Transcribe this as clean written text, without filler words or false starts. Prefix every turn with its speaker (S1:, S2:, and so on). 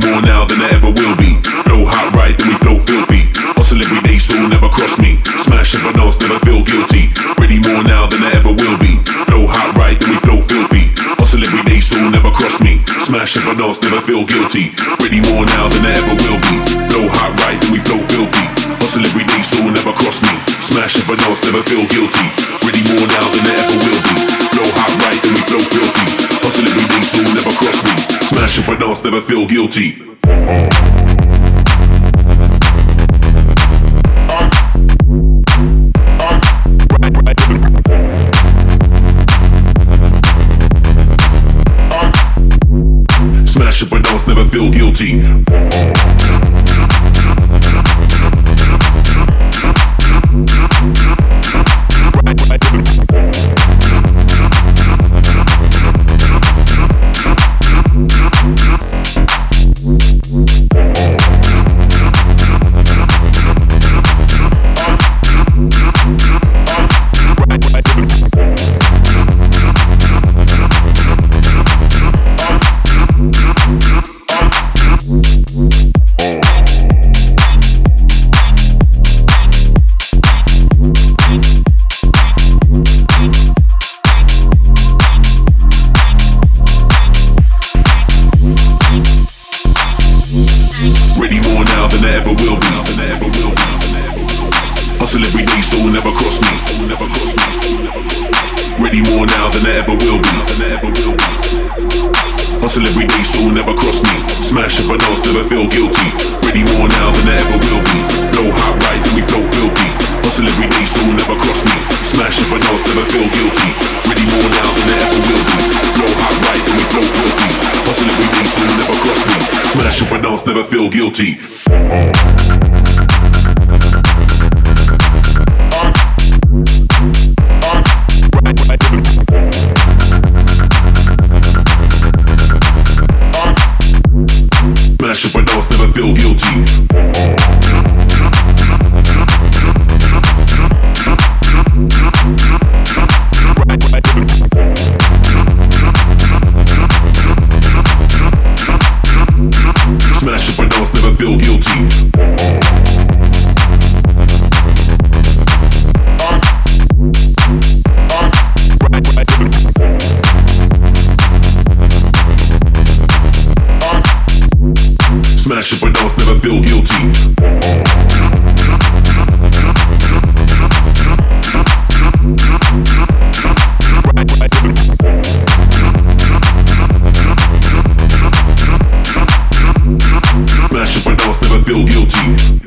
S1: more now than I ever will be. Flow hot right, then we flow filthy. Hustle every day, so never cross me. Smash and balance, never feel guilty. Ready more now than I ever will be. Flow hot right, then we flow filthy. Hustle every day, so never cross me. Smash and balance, never feel guilty. Ready more now than I ever will be. Flow hot right, then we flow filthy. Hustle every day, so never cross me. Smash and balance, never feel guilty. Ready more now than I ever will be. Flow hot right, then we flow filthy. Hustle every day, so never cross me. Smash and balance, never feel guilty. Smash and balance, never feel guilty. Ready more now than I ever will be. Hustle every day, so never cross me. Ready more now than I ever will be. Hustle every day, so never cross me. Smash and balance, never feel guilty. Ready more now than I ever will be. Flow hot right, then we flow filthy. Hustle every day, so never cross me. Smash and balance, never feel guilty. Ready more now than I ever will be. Flow hot right, then we flow filthy. Hustle every day, so never cross me. Smash and balance, never feel guilty. Smash and balance, never feel guilty. Smash and balance, never feel guilty. Smash and balance, never feel guilty. Smash and balance, never feel guilty.